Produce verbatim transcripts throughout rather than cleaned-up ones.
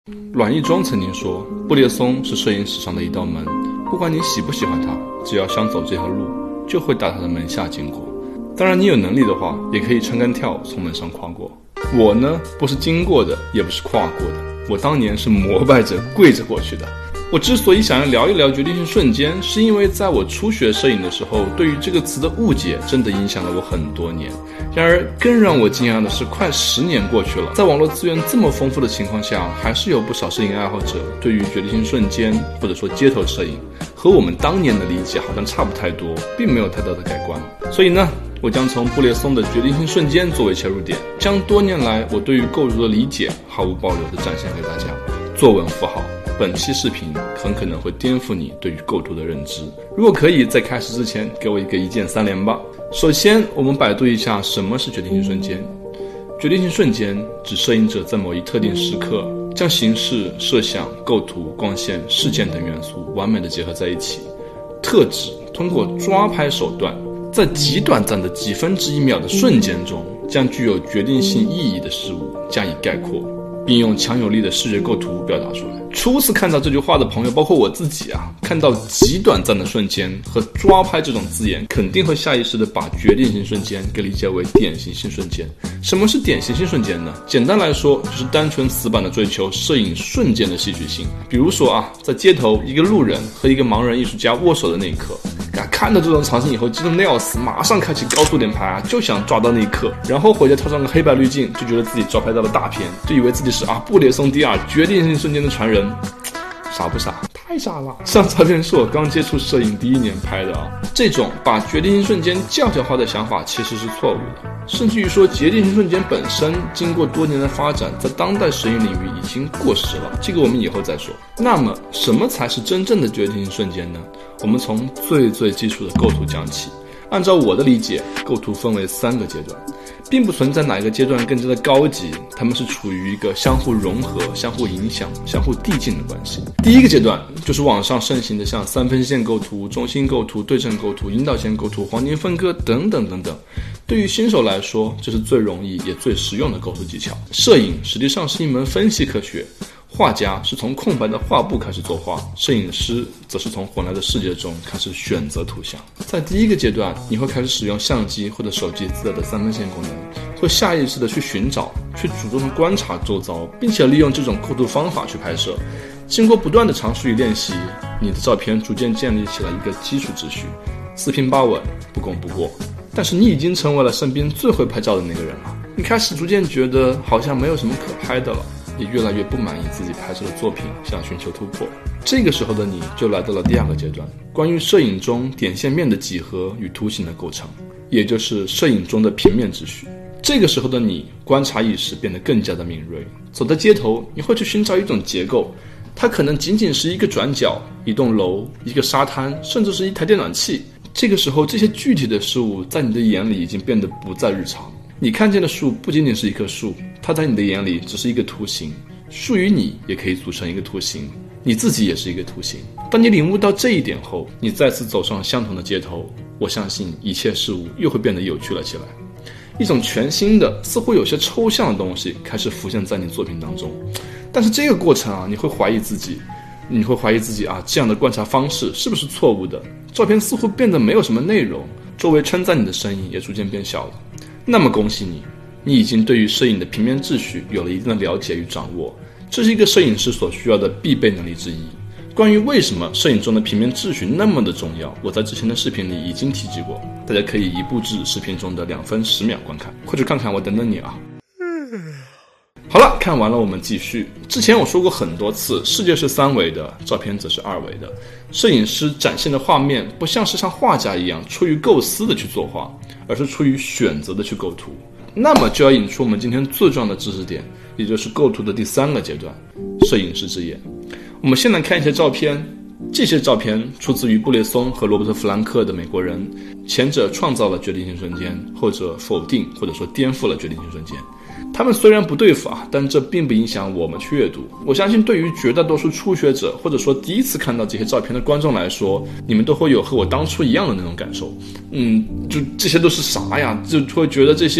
阮义忠曾经说，布列松是摄影史上的一道门，不管你喜不喜欢他，只要想走这条路，就会打他的门下经过。当然你有能力的话，也可以撑杆跳从门上跨过。我呢，不是经过的，也不是跨过的，我当年是膜拜着跪着过去的。我之所以想要聊一聊决定性瞬间，是因为在我初学摄影的时候，对于这个词的误解真的影响了我很多年。然而更让我惊讶的是，快十年过去了，在网络资源这么丰富的情况下，还是有不少摄影爱好者对于决定性瞬间或者说街头摄影和我们当年的理解好像差不太多，并没有太大的改观。所以呢，我将从布列松的决定性瞬间作为切入点，将多年来我对于构图的理解毫无保留地展现给大家。作文符号，本期视频很可能会颠覆你对于构图的认知。如果可以，在开始之前给我一个一键三连吧。首先，我们百度一下什么是决定性瞬间。决定性瞬间指摄影者在某一特定时刻，将形式、摄像、构图、光线、事件等元素完美的结合在一起，特指通过抓拍手段，在极短暂的几分之一秒的瞬间中，将具有决定性意义的事物加以概括，并用强有力的视觉构图表达出来。初次看到这句话的朋友，包括我自己啊，看到极短暂的瞬间和抓拍这种字眼，肯定会下意识地把决定性瞬间给理解为典型性瞬间。什么是典型性瞬间呢？简单来说，就是单纯死板的追求摄影瞬间的戏剧性。比如说啊，在街头，一个路人和一个盲人艺术家握手的那一刻，看到这种场景以后激动的要死，马上开启高速连拍啊，就想抓到那一刻，然后回家套上个黑白滤镜，就觉得自己抓拍到了大片，就以为自己是啊布列松第二决定性瞬间的传人。傻不傻？太傻了！这张照片是我刚接触摄影第一年拍的啊。这种把决定性瞬间教条化的想法其实是错误的，甚至于说决定性瞬间本身经过多年的发展，在当代摄影领域已经过时了，这个我们以后再说。那么什么才是真正的决定性瞬间呢？我们从最最基础的构图讲起。按照我的理解，构图分为三个阶段，并不存在哪一个阶段更加的高级，它们是处于一个相互融合、相互影响、相互递进的关系。第一个阶段就是网上盛行的像三分线构图、中心构图、对称构图、引导线构图、黄金分割等等等等。对于新手来说，这是最容易也最实用的构图技巧。摄影实际上是一门分析科学，画家是从空白的画布开始作画，摄影师则是从混乱的世界中开始选择图像。在第一个阶段，你会开始使用相机或者手机自带的三分线功能，会下意识的去寻找，去主动的观察周遭，并且利用这种构图方法去拍摄。经过不断的尝试与练习，你的照片逐渐建立起了一个基础秩序，四平八稳，不攻不过。但是你已经成为了身边最会拍照的那个人了，你开始逐渐觉得好像没有什么可拍的了，也越来越不满意自己拍摄的作品，想寻求突破。这个时候的你就来到了第二个阶段，关于摄影中点线面的几何与图形的构成，也就是摄影中的平面秩序。这个时候的你，观察意识变得更加的敏锐，走在街头，你会去寻找一种结构，它可能仅仅是一个转角、一栋楼、一个沙滩，甚至是一台电暖器。这个时候，这些具体的事物在你的眼里已经变得不再日常。你看见的树不仅仅是一棵树，它在你的眼里只是一个图形，树与你也可以组成一个图形，你自己也是一个图形。当你领悟到这一点后，你再次走上相同的街头，我相信一切事物又会变得有趣了起来。一种全新的，似乎有些抽象的东西开始浮现在你作品当中。但是这个过程啊，你会怀疑自己，你会怀疑自己啊，这样的观察方式是不是错误的？照片似乎变得没有什么内容，周围称赞你的声音也逐渐变小了。那么恭喜你，你已经对于摄影的平面秩序有了一定的了解与掌握，这是一个摄影师所需要的必备能力之一。关于为什么摄影中的平面秩序那么的重要，我在之前的视频里已经提及过，大家可以移步至视频中的两分十秒观看，快去看看，我等等你啊。好了，看完了我们继续。之前我说过很多次，世界是三维的，照片则是二维的。摄影师展现的画面不像是像画家一样出于构思的去作画，而是出于选择的去构图。那么就要引出我们今天最重要的知识点，也就是构图的第三个阶段，摄影师之眼。我们先来看一些照片，这些照片出自于布列松和罗伯特·弗兰克的美国人，前者创造了决定性瞬间，后者否定或者说颠覆了决定性瞬间。他们虽然不对付啊，但这并不影响我们去阅读。我相信对于绝大多数初学者或者说第一次看到这些照片的观众来说，你们都会有和我当初一样的那种感受。嗯，就这些都是啥呀？就会觉得这些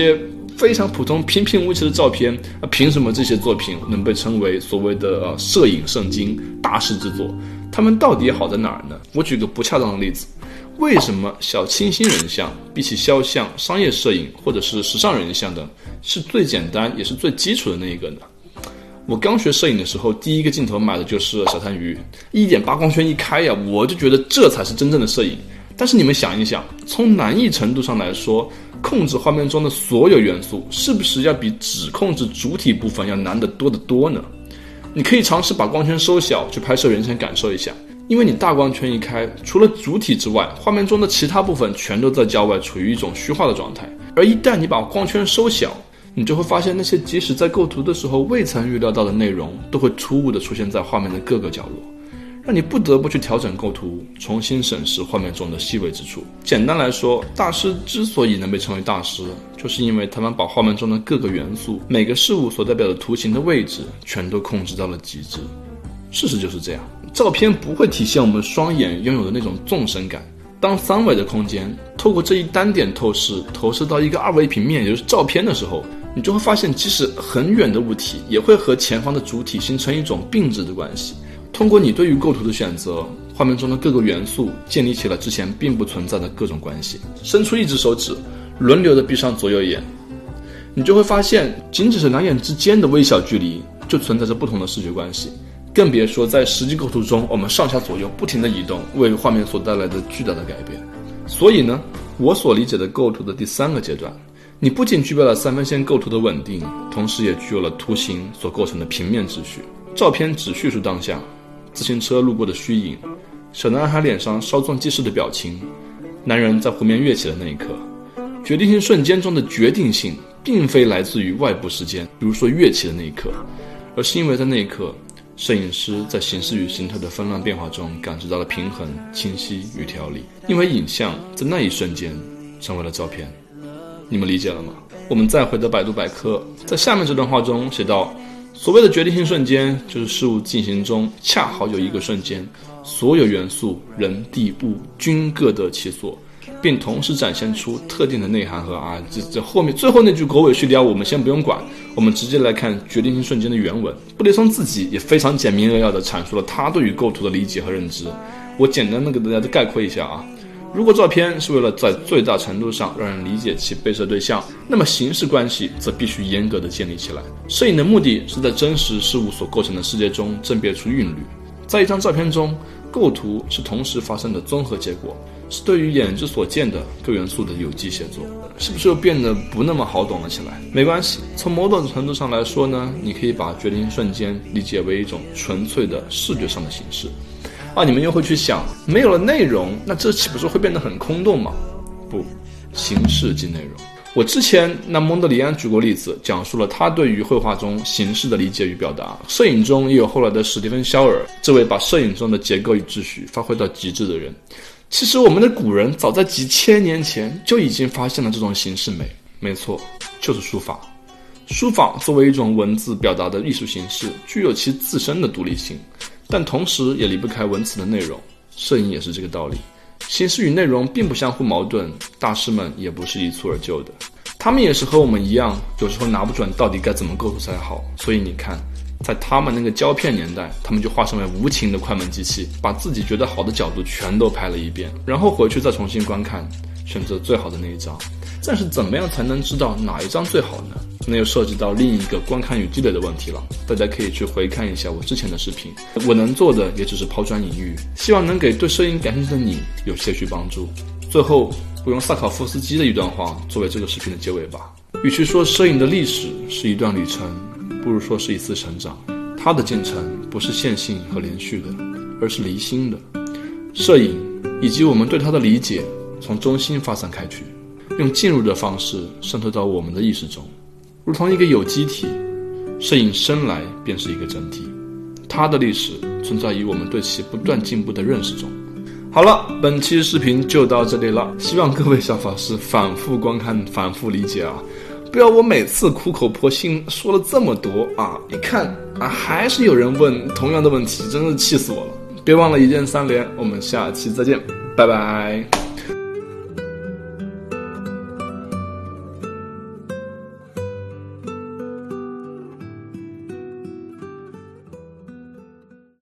非常普通平平无奇的照片，啊，凭什么这些作品能被称为所谓的、呃、摄影圣经大师之作？他们到底好在哪儿呢？我举个不恰当的例子，为什么小清新人像比起肖像、商业摄影或者是时尚人像的是最简单也是最基础的那一个呢？我刚学摄影的时候，第一个镜头买的就是小探鱼， 一点八 光圈一开呀，我就觉得这才是真正的摄影。但是你们想一想，从难易程度上来说，控制画面中的所有元素是不是要比只控制主体部分要难得多得多呢？你可以尝试把光圈收小去拍摄人像感受一下，因为你大光圈一开，除了主体之外，画面中的其他部分全都在郊外处于一种虚化的状态。而一旦你把光圈收小，你就会发现那些即使在构图的时候未曾预料到的内容都会突兀地出现在画面的各个角落，让你不得不去调整构图，重新审视画面中的细微之处。简单来说，大师之所以能被称为大师，就是因为他们把画面中的各个元素、每个事物所代表的图形的位置全都控制到了极致。事实就是这样，照片不会体现我们双眼拥有的那种纵深感。当三维的空间透过这一单点透视投射到一个二维平面，也就是照片的时候，你就会发现即使很远的物体也会和前方的主体形成一种并置的关系。通过你对于构图的选择，画面中的各个元素建立起了之前并不存在的各种关系。伸出一只手指，轮流的闭上左右眼，你就会发现仅只是两眼之间的微小距离就存在着不同的视觉关系，更别说在实际构图中我们上下左右不停的移动为画面所带来的巨大的改变。所以呢，我所理解的构图的第三个阶段，你不仅具备了三分线构图的稳定，同时也具有了图形所构成的平面秩序。照片只叙述当下，自行车路过的虚影，小男孩脸上稍纵即逝的表情，男人在湖面跃起的那一刻。决定性瞬间中的决定性并非来自于外部事件，比如说跃起的那一刻，而是因为在那一刻，摄影师在形式与形态的纷乱变化中感知到了平衡、清晰与条理，因为影像在那一瞬间成为了照片。你们理解了吗？我们再回到百度百科，在下面这段话中写道，所谓的决定性瞬间，就是事物进行中恰好有一个瞬间，所有元素、人、地、物均各得其所，并同时展现出特定的内涵和啊，这这后面最后那句狗尾续貂我们先不用管，我们直接来看决定性瞬间的原文。布列松自己也非常简明扼要地阐述了他对于构图的理解和认知，我简单的给大家概括一下啊。如果照片是为了在最大程度上让人理解其被摄对象，那么形式关系则必须严格地建立起来。摄影的目的是在真实事物所构成的世界中甄别出韵律。在一张照片中，构图是同时发生的综合结果，是对于眼之所见的各元素的有机协作。是不是又变得不那么好懂了起来？没关系，从某种程度上来说呢，你可以把决定瞬间理解为一种纯粹的视觉上的形式。啊，你们又会去想，没有了内容，那这岂不是会变得很空洞吗？不，形式即内容。我之前拿蒙德里安举过例子，讲述了他对于绘画中形式的理解与表达。摄影中也有后来的史蒂芬·肖尔，这位把摄影中的结构与秩序发挥到极致的人。其实我们的古人早在几千年前就已经发现了这种形式美，没错，就是书法。书法作为一种文字表达的艺术形式，具有其自身的独立性，但同时也离不开文词的内容。摄影也是这个道理，形式与内容并不相互矛盾，大师们也不是一蹴而就的，他们也是和我们一样，有时候拿不准到底该怎么构图才好。所以你看，在他们那个胶片年代，他们就化身为无情的快门机器，把自己觉得好的角度全都拍了一遍，然后回去再重新观看，选择最好的那一张。但是怎么样才能知道哪一张最好呢？那又涉及到另一个观看与积累的问题了。大家可以去回看一下我之前的视频，我能做的也只是抛砖引玉，希望能给对摄影感兴趣的你有些许帮助。最后，我用萨考夫斯基的一段话作为这个视频的结尾吧。与其说摄影的历史是一段旅程，不如说是一次成长。它的进程不是线性和连续的，而是离心的。摄影以及我们对它的理解，从中心发散开去，用进入的方式渗透到我们的意识中，如同一个有机体。摄影生来便是一个整体，它的历史存在于我们对其不断进步的认识中。好了，本期视频就到这里了，希望各位小法师反复观看，反复理解啊，不要我每次苦口婆心说了这么多啊，一看啊还是有人问同样的问题，真是气死我了。别忘了一键三连，我们下期再见，拜拜。